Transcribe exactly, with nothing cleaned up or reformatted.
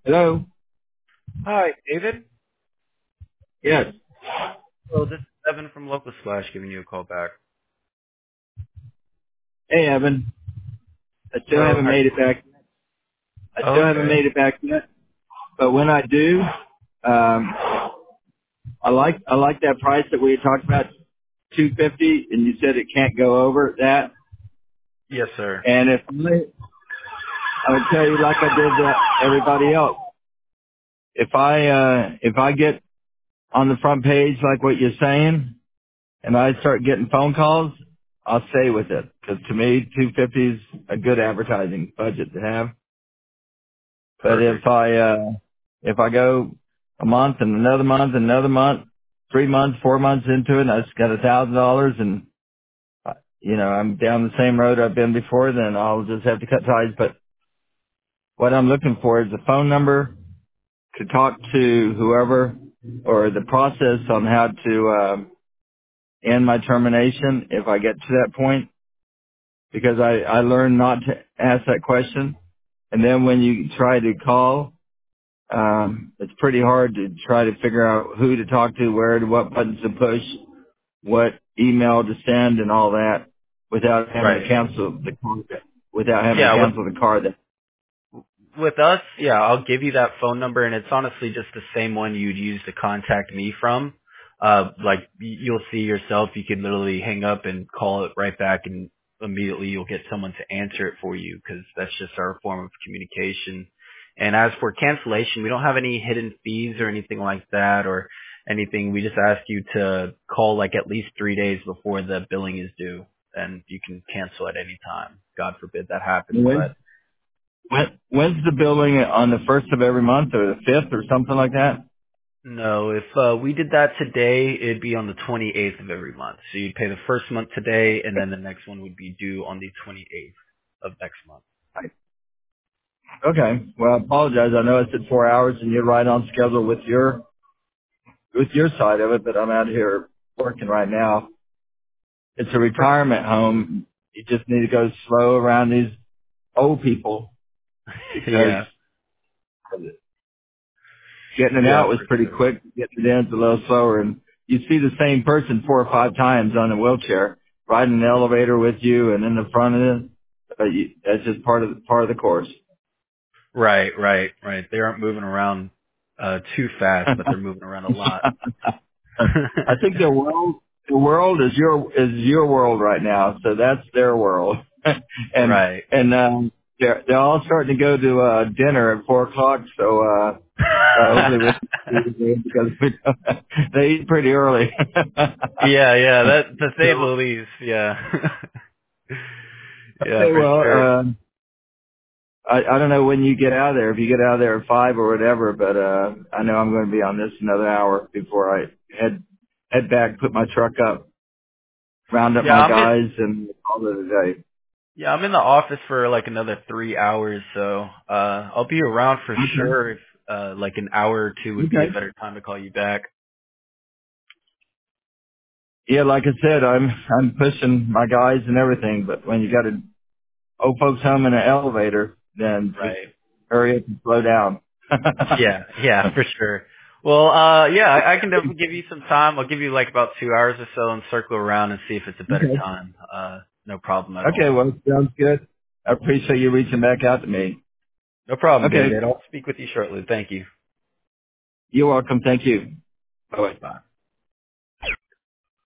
Hello? Hi, David. Yes. Hello, this is Evan from Local Splash giving you a call back. Hey, Evan. I still Hello. haven't Hi. made it back. I still haven't Okay. made it back yet. But when I do, um, I like I like that price that we had talked about, two fifty, and you said it can't go over that. Yes, sir. And if I would tell you like I did to everybody else, if I uh, if I get on the front page like what you're saying, and I start getting phone calls, I'll stay with it because to me, two fifty is a good advertising budget to have. But if Perfect. I, uh, if I go a month and another month and another month, three months, four months into it, and I just got a thousand dollars and, uh, you know, I'm down the same road I've been before, then I'll just have to cut ties. But what I'm looking for is a phone number to talk to whoever or the process on how to, um, end my termination if I get to that point because I, I learned not to ask that question. And then when you try to call, Um, it's pretty hard to try to figure out who to talk to, where to, what buttons to push, what email to send, and all that without having to Right. cancel the without having to Yeah, with cancel the card. That with us, yeah, I'll give you that phone number, and it's honestly just the same one you'd use to contact me from. Uh, like y- you'll see yourself, you can literally hang up and call it right back, and immediately you'll get someone to answer it for you because that's just our form of communication. And as for cancellation, we don't have any hidden fees or anything like that, or anything. We just ask you to call like at least three days before the billing is due, and you can cancel at any time. God forbid that happens, but when, when when's the billing on the first of every month or the fifth or something like that? no, if uh, we did that today, it'd be on the twenty-eighth of every month. So you'd pay the first month today, and then the next one would be due on the twenty-eighth of next month. Okay. Well, I apologize. I know I said four hours, and you're right on schedule with your with your side of it, but I'm out here working right now. It's a retirement home. You just need to go slow around these old people because yeah, getting it yeah, out was for pretty sure. quick. Getting it in's a little slower. And you see the same person four or five times on a wheelchair, riding an elevator with you and in the front of it. But you, that's just part of the, part of the course. Right, right, right. They aren't moving around uh too fast, I but they're moving around a lot. think the world, the world is your, is your world right now. So that's their world. and, right. and, um, they're, they're all starting to go to, uh, dinner at four o'clock. So, uh, uh, hopefully we because we, they eat pretty early. yeah, yeah. That to say the So least. Yeah. yeah, okay, for well, sure. uh, I, I don't know when you get out of there, if you get out of there at five or whatever, but uh, I know I'm going to be on this another hour before I head head back, put my truck up, round up Yeah, my I'm in. guys, and call it a day. Yeah, I'm in the office for like another three hours, so uh I'll be around for Okay. sure if uh like an hour or two would be a Okay. better time to call you back. Yeah, like I said, I'm I'm pushing my guys and everything, but when you got an old folks home in an elevator, then just Right. hurry up and slow down. Yeah, yeah, for sure. Well, uh yeah, I, I can definitely give you some time. I'll give you like about two hours or so and circle around and see if it's a better Okay. time. Uh no problem at Okay, all. well, sounds good. I appreciate you reaching back out to me. No problem, Okay. David. I'll speak with you shortly. Thank you. You're welcome. Thank you. Bye-bye. Bye.